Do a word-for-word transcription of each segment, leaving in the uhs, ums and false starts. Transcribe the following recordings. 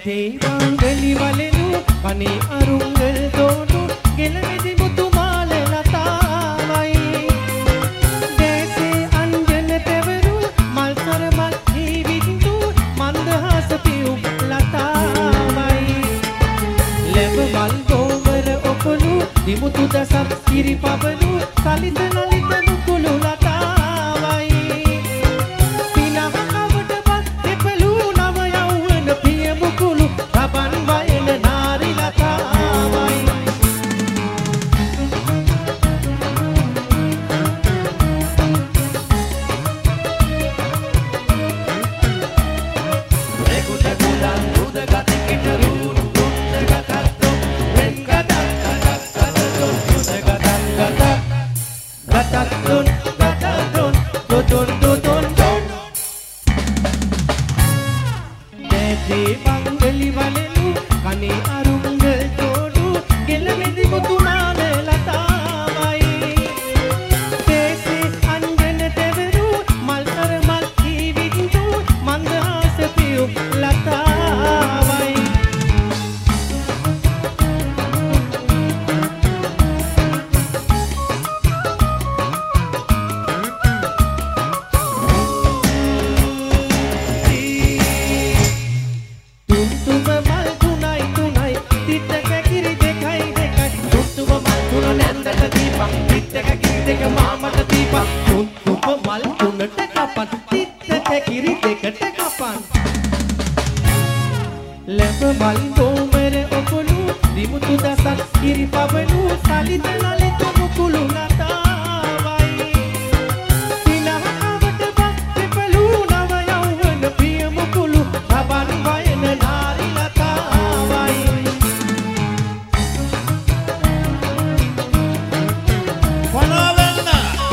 தேவாங்கலி வலெனு பனி அருங்கல் தோடு ගෙලවෙදි මුතුමාල ලතාවයි දේසේ අංජන තෙවරු මල්සර මල් ජීවිතු මන්දහස පියුම් ලතාවයි ලැබ මල් ගෝවර ඔපලු දිමුතු දසත් කිරි පබනු සලිත නලිත නුකුළු ලතාවයි පිනහකට පත් දෙපළු නව යෞවන පිය මුකුළු රබන් වයන නාරි ලතාවයි Gatadun, gatadun, dudun, dudun, dun. Dede bangeli valelu, kani arungal todu, ගෙලවෙදි Muthumala ලතාවයි. දේසේ අංජන තෙවරු, මල්සර මල් ජීවිතු, මන්දහස පියුම් ලතාවයි. ලැබ මල් ගෝමර ඔපලු දිමුතු දසක් කිරි පබනු සලිත නලිත මුකුළු ලතාවයි පිනහකට පත් දෙපළු නව යෞවන පිය මුකුළු රබන් වයන නාරි ලතාවයි පනවෙන්න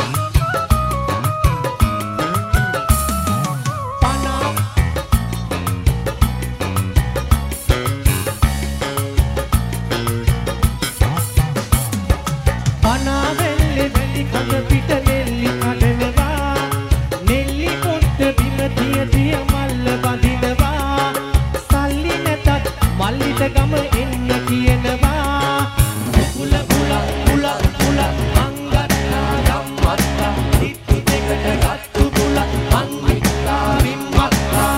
පනාවෙල්ලෙ වැලි කඳ පිට නෙල්ලි කඩනවා නෙල්ලි පොට්ට බිම තිය තිය මල්ල බඳිනවා සල්ලි නැතත් මල්ලිට ගම එන්න කියනවා කුල කුල කුල කුල අංගත්තා යම්මත්තා ඉත්තු දෙකට ගත්තු කුල අංගිත්තා විම්මත්තා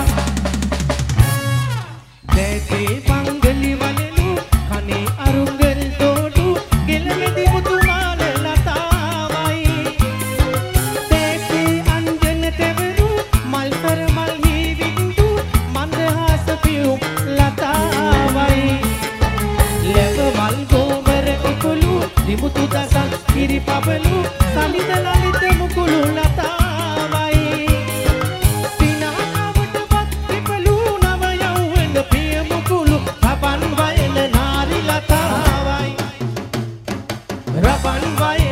දේසේ බංගලි වලලු කනේ අරුංගල් තෝඩු ගෙලවෙදි මුතුමාල ලතාවයි දේසේ අංජන තෙවරු මල්සර මල් හීවින්දු මන්දහස පියුම් ලතාවයි ලැබ මල් ගෝවර උකුළු දිමුතු දසක් කිරි පබලු සලිත ලලිත මුකුළු ලතාවයි පිනහකට පත් දෙපළු නව යෞවන පිය මුකුළු රබන් වයන නාරි ලතාවයි රබන් වයන